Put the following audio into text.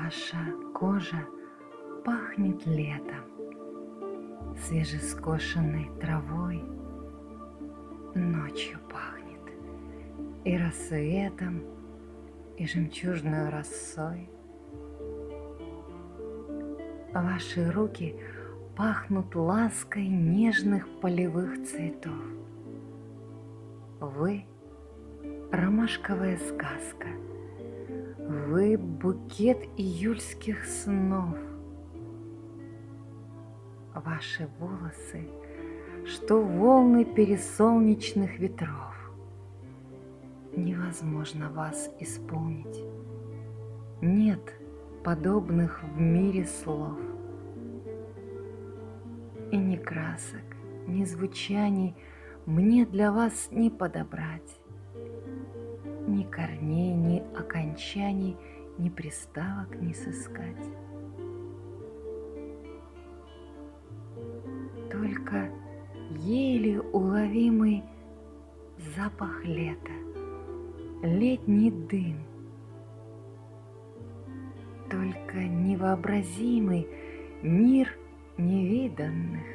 Ваша кожа пахнет летом, свежескошенной травой, ночью пахнет и рассветом, и жемчужной росой. Ваши руки пахнут лаской нежных полевых цветов. Вы — ромашковая сказка, вы — букет июльских снов. Ваши волосы, что волны пересолнечных ветров. Невозможно вас исполнить. Нет подобных в мире слов. И ни красок, ни звучаний мне для вас не подобрать. Ни корней, ни окончаний, ни приставок не сыскать. Только еле уловимый запах лета, летний дым, только невообразимый мир невиданных